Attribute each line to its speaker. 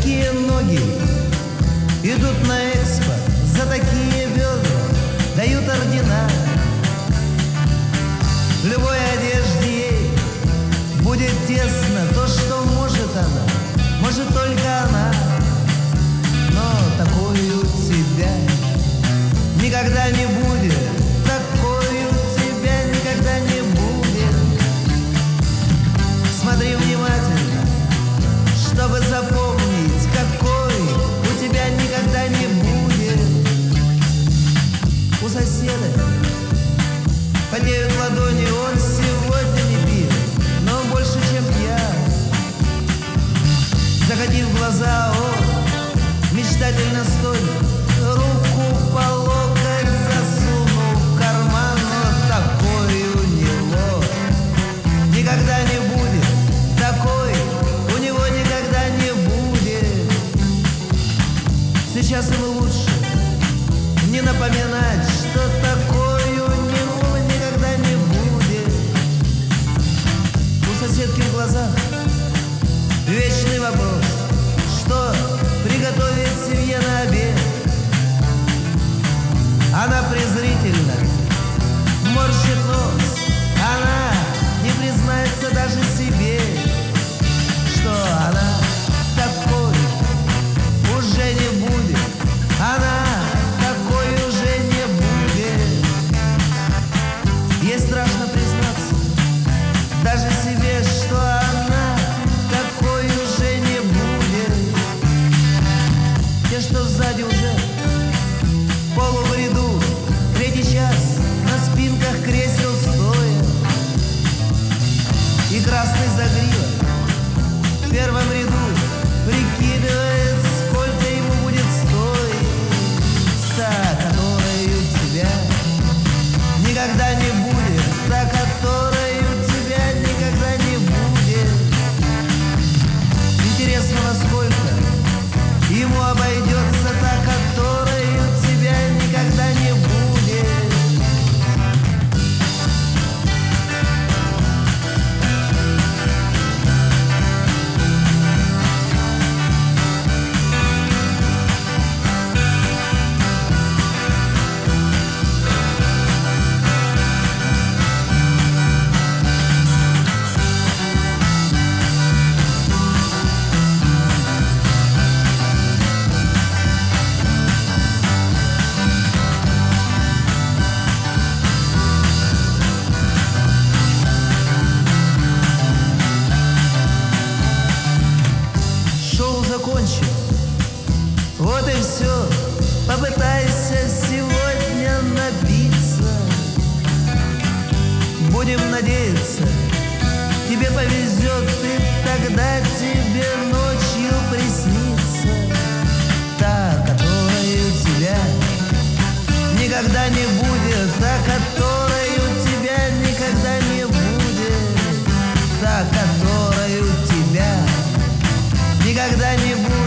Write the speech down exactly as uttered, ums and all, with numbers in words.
Speaker 1: такие ноги идут на экспо, за такие бедра дают ордена. В любой одежде ей будет тесно, то, что может она, может только она. Но такой у тебя никогда не будет, такой у тебя никогда не будет. Смотри внимательно, чтобы запомнить, какой у тебя никогда не будет. У соседа потеют ладони, он сегодня не пил, но больше, чем пьян. Закатив глаза, он мечтательно стоит, руку по локоть засунул в карман. Но такой у него никогда не будет, такой у него никогда не будет. Сейчас ему лучше не напоминать, что такой у него никогда не будет. У соседки в глазах вечный вопрос, что приготовить семье на обед. Она презрительно морщит нос, она не признается даже себе, что она такой уже не будет. Она такой уже не будет. Ей страшно признаться даже себе, что она такой уже не будет. Те, что сзади уже в полу ряду, третий час на спинках кресел стоя, и красный загривок в первом ряду прикидывает, сколько ему будет стоить. Та, которой у тебя никогда не будет, та, которой у тебя никогда не будет. Интересно, во сколько ему обойдется та, которой у тебя никогда не будет. Закончим. Вот и все. Попытайся сегодня напиться. Будем надеяться, тебе повезет, и тогда тебе ночью приснится та, которой у тебя никогда не будет, та, которой у тебя никогда не будет, та, которой у тебя никогда не будет.